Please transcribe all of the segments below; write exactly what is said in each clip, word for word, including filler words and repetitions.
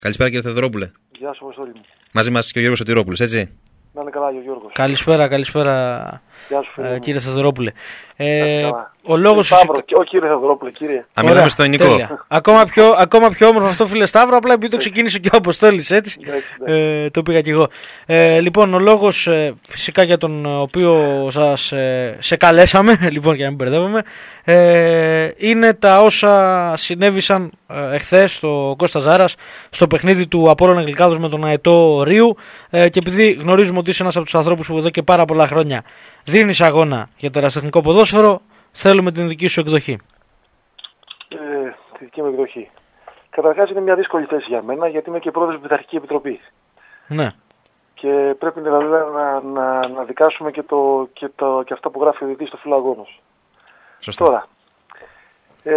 Καλησπέρα κύριε Θεοδωρόπουλε. Γεια σου, Αποστόλη μου. Μαζί μας και ο Γιώργος Σωτηρόπουλος, έτσι. Να είναι καλά, ο Γιώργος. Καλησπέρα, καλησπέρα. Γεια σου, ε, κύριε Θεοδωρόπουλε. Ε, ο λόγος Σταύρο, φυσικά... ο κύριε Θεοδωρόπουλε, κύριε. Αν μιλάμε στο ελληνικό. ακόμα, πιο, ακόμα πιο όμορφο αυτό, φίλε Σταύρο, απλά επειδή το ξεκίνησε και ο Αποστόλης, έτσι. ε, το πήγα κι εγώ. Ε, λοιπόν, ο λόγος ε, φυσικά για τον οποίο σας ε, σε καλέσαμε, λοιπόν, για να μην μπερδεύομαι, ε, είναι τα όσα συνέβησαν ε, εχθές στο Κώστα Ζάρας, στο παιχνίδι του Απόλλωνα Γλυκάδος με τον Αετό Ρίου, ε, και επειδή γνωρίζουμε ότι είσαι ένας από τους ανθρώπους που εδώ και πάρα πολλά χρόνια δίνεις αγώνα για το ερασιτεχνικό ποδόσφαιρο, θέλουμε την δική σου εκδοχή. Ε, τη δική μου εκδοχή. Καταρχάς είναι μια δύσκολη θέση για μένα, γιατί είμαι και πρόεδρος της Πειθαρχική Επιτροπή. Ναι. Και πρέπει δηλαδή να, να, να δικάσουμε και, το, και, το, και αυτά που γράφει ο διαιτητής στο φύλλο αγώνος. Σωστά. Τώρα, ε,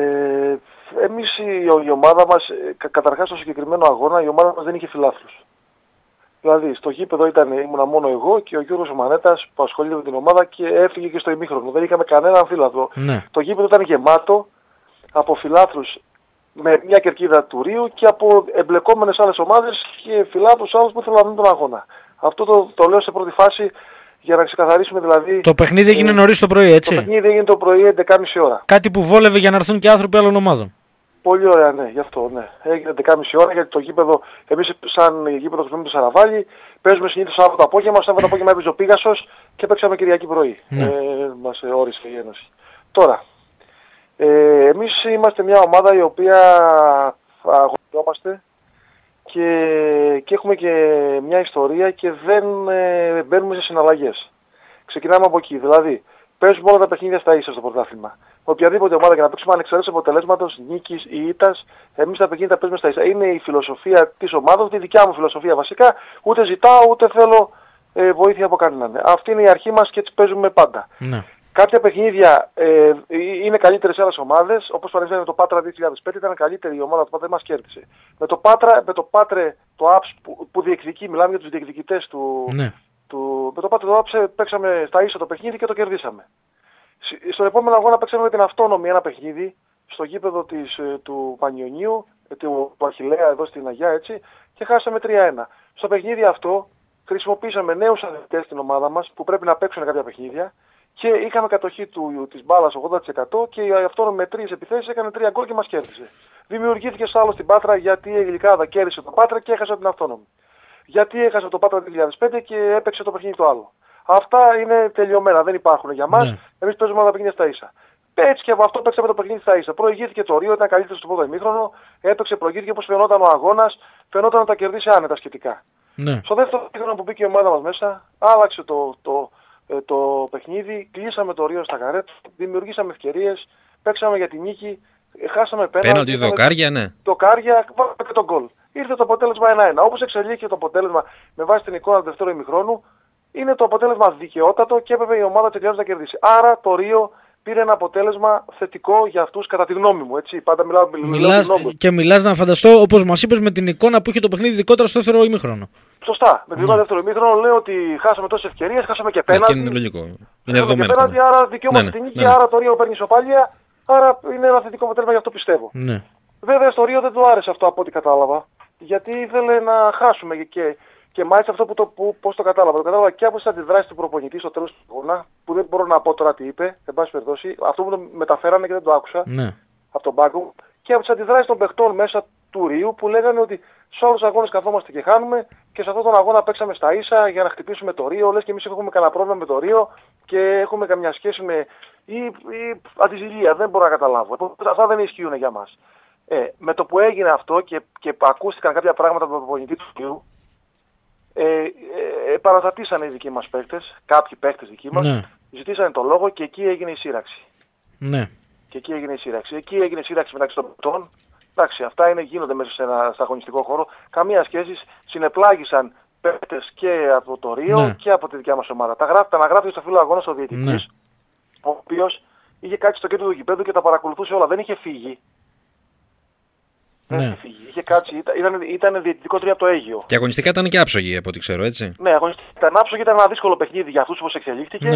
εμείς η, η ομάδα μας, κα, καταρχάς στο συγκεκριμένο αγώνα, η ομάδα μας δεν είχε φιλάθλους. Δηλαδή, στο γήπεδο ήταν, ήμουνα μόνο εγώ και ο Γιώργος Μανέτας που ασχολείται με την ομάδα και έφυγε και στο ημίχρονο. Δεν είχαμε κανέναν φιλάθλο. Ναι. Το γήπεδο ήταν γεμάτο από φιλάθλους με μια κερκίδα του Ρίου και από εμπλεκόμενες άλλες ομάδες και φιλάθλους άλλους που ήθελαν να δουν τον αγώνα. Αυτό το, το λέω σε πρώτη φάση για να ξεκαθαρίσουμε δηλαδή. Το παιχνίδι έγινε ε, νωρίς το πρωί, έτσι. Το παιχνίδι έγινε το πρωί έντεκα και μισή ώρα. Κάτι που βόλευε για να έρθουν και άνθρωποι άλλων ομάδων. Πολύ ωραία, ναι, γι' αυτό, ναι. Έγινε έντεκα και μισή ώρα γιατί το γήπεδο, εμείς σαν γήπεδο χρησιμοποιούμε το Σαραβάλι, παίζουμε συνήθως Σάββατο απόγευμα, Σάββατο απόγευμα έπαιζε ο Πίγασος και παίξαμε Κυριακή πρωί. Ναι. Ε, μας όρισε η Ένωση. Τώρα, ε, εμείς είμαστε μια ομάδα η οποία αγωνιζόμαστε και, και έχουμε και μια ιστορία και δεν ε, μπαίνουμε σε συναλλαγές. Ξεκινάμε από εκεί, δηλαδή παίζουμε όλα τα παιχνίδια στα ίσα στο πρωτάθλημα. Με οποιαδήποτε ομάδα και να παίξουμε ανεξαρτήτως αποτελέσματος, νίκης ή ήττας, εμείς τα παιχνίδια τα παίζουμε στα ίσα. Είναι η φιλοσοφία της ομάδας, τη δικιά μου φιλοσοφία βασικά. Ούτε ζητάω ούτε θέλω ε, βοήθεια από κανέναν. Αυτή είναι η αρχή μας και έτσι παίζουμε πάντα. Ναι. Κάποια παιχνίδια ε, είναι καλύτερες σε άλλες ομάδες, όπως παραδείγματος το Πάτρα δύο χιλιάδες πέντε ήταν καλύτερη η ομάδα του Πάτρα, δεν μας κέρδισε. Με το, Πάτρα, με το Πάτρε, το Άψ που, που διεκδικεί, μιλάμε για τους διεκδικητές του, Ναι. του, με το Πάτρε το Άψ παίξαμε στα ίσα το παιχνίδι και το κερδίσαμε. Στον επόμενο αγώνα παίξαμε με την Αυτόνομη ένα παιχνίδι στο γήπεδο της, του Πανιωνίου, του, του Αχιλλέα εδώ στην Αγιά, έτσι, και χάσαμε τρία ένα. Στο παιχνίδι αυτό χρησιμοποίησαμε νέους αθλητές στην ομάδα μας που πρέπει να παίξουν κάποια παιχνίδια και είχαμε κατοχή του, της μπάλας ογδόντα τοις εκατό και η Αυτόνομη με τρεις επιθέσεις έκανε τρία γκολ και μας κέρδισε. Δημιουργήθηκε στο άλλο στην Πάτρα γιατί η Γλυκάδα κέρδισε το Πάτρα και έχασε την Αυτόνομη. Γιατί έχασε το Πάτρα δύο χιλιάδες πέντε και έπαιξε το παιχνίδι το άλλο. Αυτά είναι τελειωμένα, δεν υπάρχουν για μας. Ναι. Εμείς παίζουμε όλα τα παιχνίδια στα ίσα. Έτσι και από αυτό παίξαμε το παιχνίδι στα ίσα. Προηγήθηκε το Ρίο, ήταν καλύτερο στο πρώτο ημίχρονο. Έπαιξε, προηγήθηκε όπως φαινόταν ο αγώνας. Φαινόταν να τα κερδίσει άνετα σχετικά. Ναι. Στο δεύτερο ημίχρονο που μπήκε η ομάδα μας μέσα, άλλαξε το, το, το, το παιχνίδι. Κλείσαμε το Ρίο στα καρέτ, δημιουργήσαμε ευκαιρίες, παίξαμε για τη νίκη. Χάσαμε πέναλτι. Πέναλτι το Κάρια, ναι. Το Κάρια, βάλαμε και τον γκολ. Ήρθε το αποτέλεσμα ένα ένα. Όπως εξελίχθηκε το αποτέλεσμα με βάση την εικόνα του δεύτερου ημιχρόνου, είναι το αποτέλεσμα δικαιότατο και έπρεπε η ομάδα της Αγιάς να κερδίσει. Άρα το Ρίο πήρε ένα αποτέλεσμα θετικό για αυτούς, κατά τη γνώμη μου. Έτσι. Πάντα μιλάω, μιλάς, μιλάω και μιλάς να φανταστώ, όπως μας είπες, με την εικόνα που είχε το παιχνίδι ειδικότερα στο δεύτερο ημίχρονο. Σωστά. Με την εικόνα του δεύτερου ημίχρονου λέω ότι χάσαμε τόσες ευκαιρίες, χάσαμε και πέναλτι. Ναι, είναι λογικό. Είναι δεδομένο. Πέναλτι, άρα δικαιούμαστε ναι, ναι, την νίκη, ναι, ναι. άρα το Ρίο παίρνει ισοπαλία. Άρα είναι ένα θετικό αποτέλεσμα, γι' αυτό πιστεύω. Ναι. Βέβαια στο Ρίο δεν του άρεσε αυτό από ό,τι κατάλαβα. Γιατί ήθελε να χάσουμε και, και μάλιστα αυτό που το, που, πώς το κατάλαβα. Το κατάλαβα και από τις αντιδράσεις του προπονητή στο τέλος του αγώνα, που δεν μπορώ να πω τώρα τι είπε, εν πάση περιπτώσει, αυτό που το μεταφέρανε και δεν το άκουσα Ναι. από τον πάγκο, και από τις αντιδράσεις των παιχτών μέσα του Ρίου που λέγανε ότι σε όλους τους αγώνες καθόμαστε και χάνουμε και σε αυτόν τον αγώνα παίξαμε στα ίσα για να χτυπήσουμε το Ρίο. Λες και εμείς έχουμε κανένα πρόβλημα με το Ρίο και έχουμε καμιά σχέση με. ή, ή αντιζηλία, δεν μπορώ να καταλάβω. Αυτά δεν ισχύουν για μας. Ε, με το που έγινε αυτό και, και ακούστηκαν κάποια πράγματα από τον προπονητή του Ρίου, ε, ε, ε, παραστατήσανε οι δικοί μας παίκτες, κάποιοι παίκτες δικοί μας, Ναι. ζητήσανε το λόγο και εκεί έγινε η σύραξη. Ναι. Και εκεί έγινε η σύραξη. Εκεί έγινε η σύραξη μεταξύ των παικτών. Εντάξει, αυτά είναι, γίνονται μέσα σε ένα στα αγωνιστικό χώρο. Καμία σχέση. Συνεπλάγησαν παίκτες και από το Ρίο Ναι. και από τη δικιά μας ομάδα. Τα, γράφει, τα αναγράφει στο φύλλο αγώνα ο διαιτητής, Ναι. ο οποίος είχε κάτσει στο κέντρο του γηπέδου και τα παρακολουθούσε όλα. Δεν είχε φύγει. Ναι. Δεν είχε φύγει. Είχε κάτσει, ήταν, ήταν διαιτητικό τρία από το Αίγυο. Και αγωνιστικά ήταν και άψογοι από ό,τι ξέρω, έτσι. Ναι, αγωνιστικά ήταν άψογη, ήταν ένα δύσκολο παιχνίδι για αυτούς όπως εξελίχθηκε. Ναι.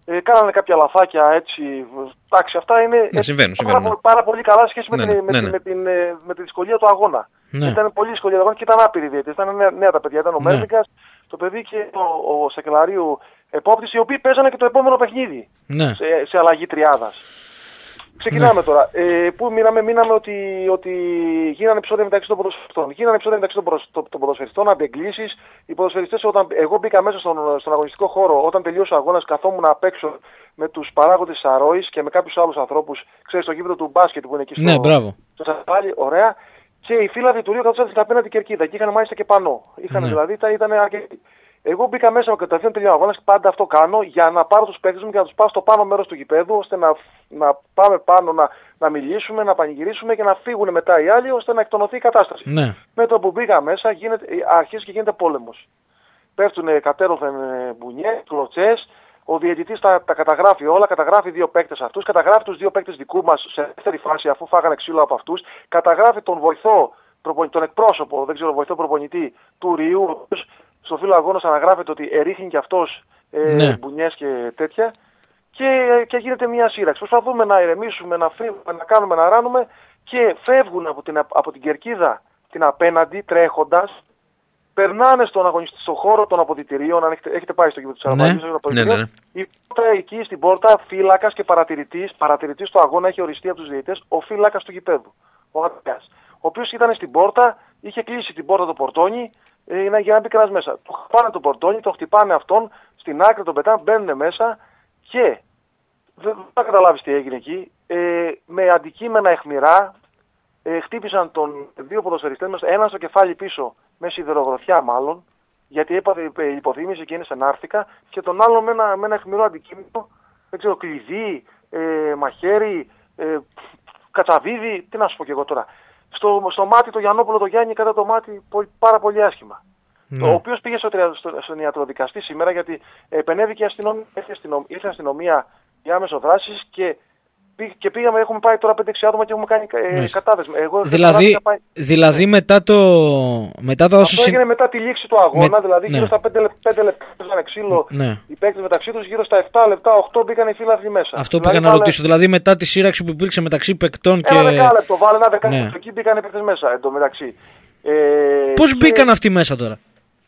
Ε, κάνανε κάποια λαθάκια έτσι. Εντάξει, αυτά είναι ναι, συμβαίνουν, πάρα, συμβαίνουν, ναι. πάρα πολύ καλά σχέση με, ναι, την, ναι, με, ναι, την, ναι. με, την, με τη δυσκολία του αγώνα. Ναι. Ήταν πολύ δυσκολία του αγώνα και ήταν άπειροι διαιτητές. Ήταν νέα, νέα τα παιδιά. Ήταν ο ναι. Μέρβικας, το παιδί και ο, ο Σεκελαρίου επόπτης, οι οποίοι παίζανε και το επόμενο παιχνίδι Ναι. σε, σε αλλαγή τριάδας. Ξεκινάμε ναι. τώρα. Ε, πού μείναμε, μείναμε ότι, ότι γίνανε επεισόδια μεταξύ των ποδοσφαιριστών. Γίνανε επεισόδια μεταξύ των, ποδοσ, των, των ποδοσφαιριστών, αντεγκλήσεις. Οι ποδοσφαιριστές, όταν εγώ μπήκα μέσα στον, στον αγωνιστικό χώρο, όταν τελείωσε ο αγώνας, καθόμουν απ' έξω με τους παράγοντες της Αρρώης και με κάποιους άλλους ανθρώπους, ξέρεις, στο γήπεδο του μπάσκετ που είναι εκεί στο. Ναι, μπράβο. Στο Σαφάλι, ωραία. Και οι φίλοι του Ρίου καθόταν στην απέναντι κερκίδα και είχαν μάλιστα και πανό. Είχαν ναι. δηλαδή, ήταν αρκετοί. Εγώ μπήκα μέσα με κατευθείαν τελειώνω αγώνα και πάντα αυτό κάνω για να πάρω τους παίκτες μου και να τους πάω στο πάνω μέρος του γηπέδου, ώστε να, να πάμε πάνω να, να μιλήσουμε, να πανηγυρίσουμε και να φύγουν μετά οι άλλοι, ώστε να εκτονωθεί η κατάσταση. Ναι. Με το που μπήκα μέσα γίνεται, αρχίζει και γίνεται πόλεμος. Πέφτουν κατέρωθεν μπουνιές, κλωτσές, ο διαιτητής τα, τα καταγράφει όλα, καταγράφει δύο παίκτες αυτούς, καταγράφει τους δύο παίκτες δικού μας σε δεύτερη φάση αφού φάγανε ξύλο από αυτούς, καταγράφει τον βοηθό, τον εκπρόσωπο, δεν ξέρω, βοηθό προπονητή του Ρίου. Στο φύλλο αγώνος αναγράφεται ότι ερίχνει και αυτός ε, ναι. μπουνιές και τέτοια και, και γίνεται μια σύραξη. Προσπαθούμε να ηρεμήσουμε, να φύγουμε, να κάνουμε, να ράνουμε και φεύγουν από την, από την κερκίδα την απέναντι τρέχοντας, περνάνε στον αγωνιστή, στο χώρο των αποδυτηρίων, αν έχετε, έχετε πάει στο γήπεδο του Σαραβαλής, ναι. ναι, ναι. η πόρτα εκεί στην πόρτα, φύλακας και παρατηρητής, παρατηρητής του αγώνα έχει οριστεί από τους διαιτητές, ο φύλακας του γηπέδου, ο Αντρέας, ο οποίος ήταν στην πόρτα, είχε κλείσει την πόρτα το πορτόνι, Ε, για να μπει κανένας μέσα. Του χτυπάνε το πορτόνι, το χτυπάνε αυτόν, στην άκρη τον πετάνε, μπαίνουν μέσα και δεν θα καταλάβεις τι έγινε εκεί. Ε, με αντικείμενα αιχμηρά ε, χτύπησαν τον δύο ποδοσφαιριστές μας, έναν στο κεφάλι πίσω, με σιδερογροθιά μάλλον, γιατί έπαθε ε, υποθύμηση και είναι σενάρθηκα, και τον άλλο με ένα, με ένα αιχμηρό αντικείμενο, δεν ξέρω, κλειδί, ε, μαχαίρι, ε, κατσαβίδι, τι να σου πω και εγώ τώρα. Στο, στο μάτι το Γιαννόπουλο το Γιάννη κατά το μάτι πάρα πολύ άσχημα. Ναι. Ο οποίος πήγε στο, στο, στον ιατροδικαστή σήμερα γιατί επενέβηκε η αστυνομία, ήρθε η αστυνομία για άμεσο δράσεις και, και πήγαμε, έχουμε πάει τώρα πέντε έξι άτομα και έχουμε κάνει ε, κατάδεσμη. Εγώ, δηλαδή, πάει... δηλαδή μετά το... Μετά το Αυτό έγινε μετά τη λήξη του αγώνα, με... δηλαδή ναι. γύρω στα πέντε λεπτά παίζανε ξύλο ναι. οι παίκτες μεταξύ τους, γύρω στα επτά λεπτά, οκτώ μπήκαν οι φίλαθλοι μέσα. Αυτό δηλαδή, πήγα να ρωτήσω, δηλαδή μετά τη σύραξη που υπήρξε μεταξύ παικτών και... Ένα δεκάλεπτο, βάλε ένα δεκάλεπτο, ναι. εκεί μπήκαν οι παίκτες μέσα εντωμεταξύ. Ε, Πώς και... μπήκαν αυτοί μέσα τώρα?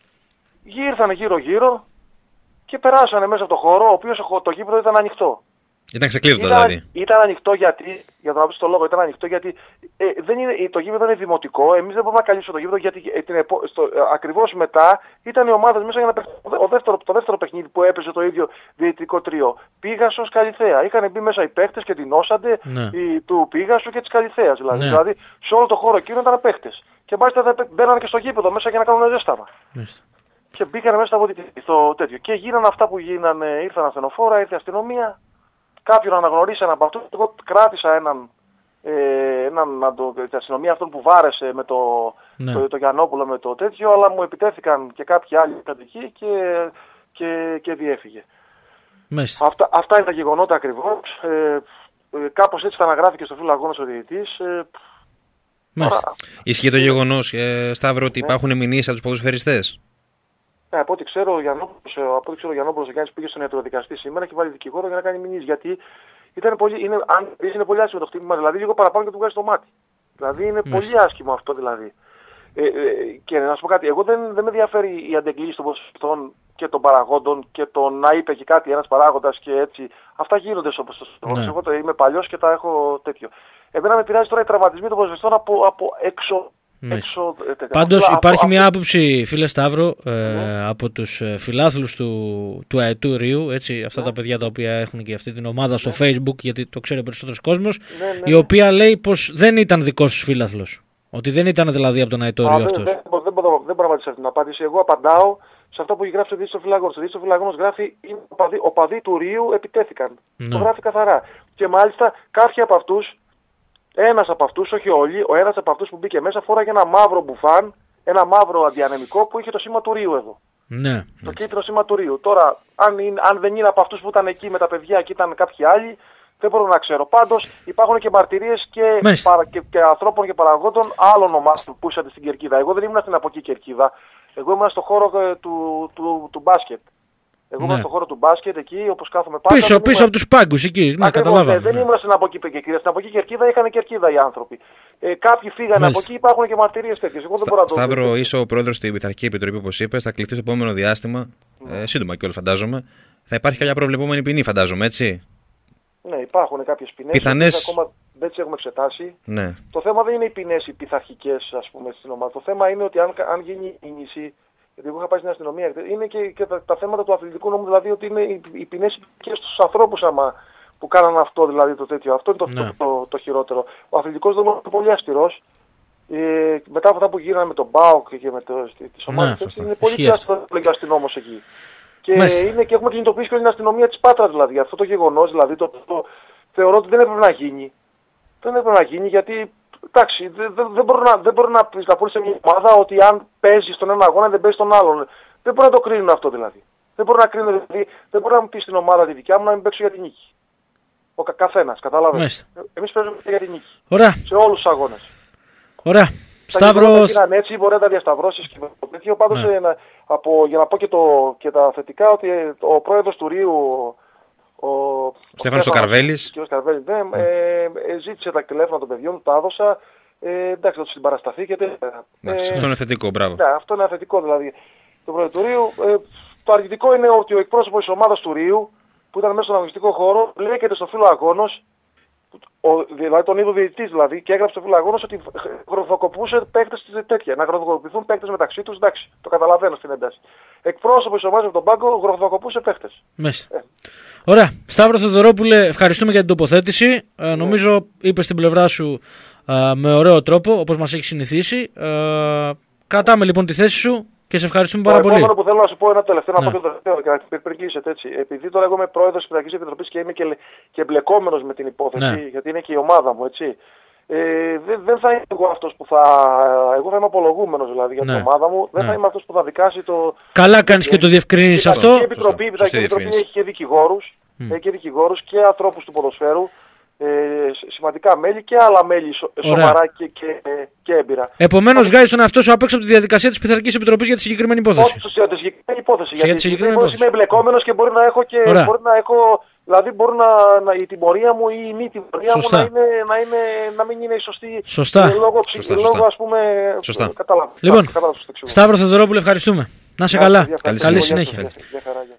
Γύρθανε γύρω-γύρω και περάσανε μέσα από το χώρο, ο οποίος το γήπεδο ήταν ανοιχτό. Ήταν ξεκλείδωτο δηλαδή. Ήταν ανοιχτό γιατί, για να πεις το λόγο, ήταν ανοιχτό γιατί ε, δεν είναι, το γήπεδο είναι δημοτικό, εμείς δεν μπορούμε να καλύψουμε το γήπεδο γιατί ε, την, στο, ε, ακριβώς μετά ήταν οι ομάδες μέσα για να παίξουν. Ο δεύτερο, το δεύτερο παιχνίδι που έπαιζε το ίδιο διαιτητικό τρίο, Πίγασος Καλιθέα. Είχαν μπει μέσα οι παίχτες και δεινώσανται ναι. οι, του Πίγασου και της Καλιθέας. Δηλαδή. Ναι. δηλαδή σε όλο το χώρο εκείνο ήταν παίχτες. Και μάλιστα μπαίνανε και στο γήπεδο μέσα για να κάνουν ζέσταμα. Μάλιστα. Και μπήκαν μέσα στο τέτοιο. Και γίνανε αυτά που γίνανε, ήρθαν ασθενοφόρα, ήρθε η αστυνομία. Κάποιον αναγνωρίσαν από αυτό. Εγώ κράτησα έναν, ε, έναν το, την αστυνομία αυτόν που βάρεσε με το, ναι. το, το Γιαννόπουλο με το τέτοιο, αλλά μου επιτέθηκαν και κάποιοι άλλοι κατοικοί και, και, και διέφυγε. Αυτά, αυτά είναι τα γεγονότα ακριβώς. Ε, ε, κάπως έτσι τα αναγράφηκε στο φύλλο αγώνας ο διαιτητής. Ε, τώρα... Ισχύει το γεγονός, ε, Σταύρο, ότι ναι. υπάρχουν μηνύσεις από τους ποδοσφαιριστές? Ναι, από ό,τι ξέρω, ο Γιαννόπουλος ο Γιάννης πήγε στον ιατροδικαστή σήμερα και βάλει δικηγόρο για να κάνει μηνύσεις. Γιατί ήταν πολύ, είναι, αν, είναι πολύ άσχημο το χτύπημα, δηλαδή λίγο παραπάνω και του βγάζει το μάτι. Δηλαδή είναι mm. πολύ άσχημο αυτό δηλαδή. Ε, ε, και να σου πω κάτι, εγώ δεν, δεν με ενδιαφέρει η αντεγκλήση των ποδοσφαιριστών και των παραγόντων και το να είπε και κάτι ένας παράγοντας και έτσι. Αυτά γίνονται όπως το ναι. Εγώ το είμαι παλιός και τα έχω τέτοιο. Εμένα με πειράζει τώρα οι τραυματισμοί των ποδοσφαιριστών από, από έξω. Έξω, Πάντως από, υπάρχει από, μια από... άποψη, φίλε Σταύρο, ε, ναι. από τους φιλάθλους του, του ΑΕΤΟΥ Ρίου, έτσι, αυτά ναι. τα παιδιά τα οποία έχουν και αυτή την ομάδα στο ναι. Facebook, γιατί το ξέρει περισσότερος κόσμος, ναι, ναι, η οποία ναι. λέει πως δεν ήταν δικός τους φίλαθλος. Ότι δεν ήταν δηλαδή από τον ΑΕΤΟΥ Ρίου αυτός. Δεν, δεν, δεν, μπορώ, δεν μπορώ να απαντήσω αυτή την απάντηση. Εγώ απαντάω σε αυτό που έχει γράψει ο Δίτης Φιλαγόνος. Ο Δίτης Φιλαγόνος γράφει ότι οι οπαδοί του Ρίου επιτέθηκαν. Ναι. Το γράφει καθαρά. Και μάλιστα κάποιοι από αυτούς. Ένας από αυτούς, όχι όλοι, ο ένας από αυτούς που μπήκε μέσα φόραγε ένα μαύρο μπουφάν, ένα μαύρο αντιανεμικό που είχε το σήμα του Ρίου εδώ. Ναι. Το κίτρινο σήμα του Ρίου. Τώρα, αν, είναι, αν δεν είναι από αυτούς που ήταν εκεί με τα παιδιά και ήταν κάποιοι άλλοι, δεν μπορώ να ξέρω. Πάντως υπάρχουν και μαρτυρίες και, παρα, και, και ανθρώπων και παραγόντων άλλων ομάδων που ήσαν στην κερκίδα. Εγώ δεν ήμουν στην από εκεί κερκίδα. Εγώ ήμουν στο χώρο του, του, του, του μπάσκετ. Εγώ ήμουν στον χώρο του μπάσκετ εκεί, όπως κάθομαι πάντα. Πίσω, πίσω από τους πάγκους εκεί. Ναι, καταλάβαμε. Ναι, δεν ήμουν στην από εκεί κερκίδα. Στην από εκεί κερκίδα είχαν κερκίδα οι άνθρωποι. Ε, κάποιοι φύγανε από εκεί, υπάρχουν και μαρτυρίες τέτοιες. Εγώ δεν μπορώ να το Σταύρο, είσαι ο πρόεδρος στην Πειθαρχική Επιτροπή, όπως είπες. Θα κληθεί στο επόμενο διάστημα. Ναι. Ε, σύντομα κιόλας φαντάζομαι. Θα υπάρχει κάποια προβλεπόμενη ποινή, φαντάζομαι, έτσι. Ναι, υπάρχουν κάποιες ποινές. Πιθανές... Ακόμα δεν τις έχουμε εξετάσει. Ναι. Το θέμα δεν είναι οι ποινές οι πειθαρχικές, ας πούμε, στην ομάδα. Το θέμα είναι ότι αν, αν γίνει κίνηση. Γιατί εγώ είχα πάει στην αστυνομία, είναι και, και τα, τα θέματα του αθλητικού νόμου, δηλαδή ότι είναι οι, οι ποινές και στους ανθρώπους άμα, που κάνανε αυτό, δηλαδή το τέτοιο. Αυτό είναι το, ναι. το, το, το χειρότερο. Ο αθλητικός νόμος είναι πολύ αυστηρός. Ε, μετά από αυτά που γίνανε με τον ΠΑΟΚ και με το, τις ομάδες, ναι, είναι πολύ πιο αυστηρός νόμος εκεί. Και, είναι, και έχουμε κινητοποιήσει και την αστυνομία της Πάτρας, δηλαδή. Αυτό το γεγονός, δηλαδή, το, το, το, θεωρώ ότι δεν έπρεπε να γίνει. Δεν έπρεπε να γίνει γιατί. Εντάξει, δεν δε, δε μπορεί να, δε μπορεί να, να πούνε σε μια ομάδα ότι αν παίζει στον ένα αγώνα δεν παίζει στον άλλον. Δεν μπορεί να το κρίνουν αυτό δηλαδή. Δεν μπορεί να κρίνουν, δηλαδή, δεν μπορεί να μου πει στην ομάδα τη δικιά μου να μην παίξω για την νίκη. Ο κα, καθένας, κατάλαβες. Εμείς παίζουμε για την νίκη. Ωραία. Σε όλους τους αγώνες. Ωραία. Σταύρος. Αν έτσι μπορεί να τα διασταυρώσεις και το τέτοιο. Πάντως ναι. ε, από, για να πω και, το, και τα θετικά ότι ο πρόεδρος του Ρίου. Ο Στέφανος ο Καρβέλης. Ο Καρβέλης, ναι, mm. ε, ε, ζήτησε τα τηλέφωνα των παιδιών του, τα έδωσα. Ε, εντάξει, θα του συμπαρασταθήκετε. Ε, αυτό είναι θετικό, μπράβο. Ναι, αυτό είναι θετικό δηλαδή. Το πρόεδρο του Ρίου. Ε, το αρνητικό είναι ότι ο εκπρόσωπος της ομάδας του Ρίου, που ήταν μέσα στον αγωνιστικό χώρο, μπλέκεται στο φύλλο αγώνος. Δηλαδή τον είδο διαιτητής δηλαδή, και έγραψε στο φύλλο αγώνος ότι γροθοκοπούσε παίκτες τέτοια. Να γροθοκοπηθούν παίκτες μεταξύ τους, εντάξει, το καταλαβαίνω στην ένταση. Εκπρόσωπος της ομάδας από τον πάγκο γροθοκοπούσε παίκτες. Μέσα. Ε. Ωραία. Σταύρο Θεοδωρόπουλε, ευχαριστούμε για την τοποθέτηση. Ε, νομίζω είπες την πλευρά σου ε, με ωραίο τρόπο, όπως μας έχει συνηθίσει. Ε, κρατάμε λοιπόν τη θέση σου και σε ευχαριστούμε πάρα πολύ. Το επόμενο που θέλω να σου πω ένα τελευταίο, να πω και το τελευταίο, και πριν κλείσετε έτσι. Επειδή τώρα εγώ είμαι πρόεδρος της Πειθαρχικής Επιτροπής και είμαι και, και εμπλεκόμενος με την υπόθεση, ναι. γιατί είναι και η ομάδα μου, έτσι. Ε, δεν, δεν θα είμαι εγώ αυτός που θα. Εγώ θα είμαι απολογούμενος δηλαδή για ναι. την ομάδα μου. Δεν ναι. θα είμαι αυτός που θα δικάσει το. Καλά κάνεις και το διευκρίνεις αυτό. Η Επιτροπή, η Επιτροπή έχει και δικηγόρους, mm. έχει και δικηγόρους και ανθρώπους του ποδοσφαίρου. Ε, σημαντικά μέλη και άλλα μέλη σο, σοβαρά και, και, και έμπειρα. Επομένως, βγάζεις τον εαυτό σου απ' έξω από τη διαδικασία της Πειθαρχικής Επιτροπής για τη συγκεκριμένη υπόθεση. Όχι, για τη συγκεκριμένη υπόθεση. Για γιατί συγκεκριμένη υπόθεση. Είμαι εμπλεκόμενος και μπορεί να έχω και. Μπορεί να έχω, δηλαδή, μπορεί να, να, η τιμωρία μου ή η μη τιμωρία μου να, είναι, να, είναι, να μην είναι η σωστή. Σωστά. Λόγω, σωστά, λόγω σωστά. ας πούμε. Σωστά. Κατάλαβα. Λοιπόν, Σταύρο Θεοδωρόπουλε, ευχαριστούμε. Να είσαι καλά. Καλή συνέχεια.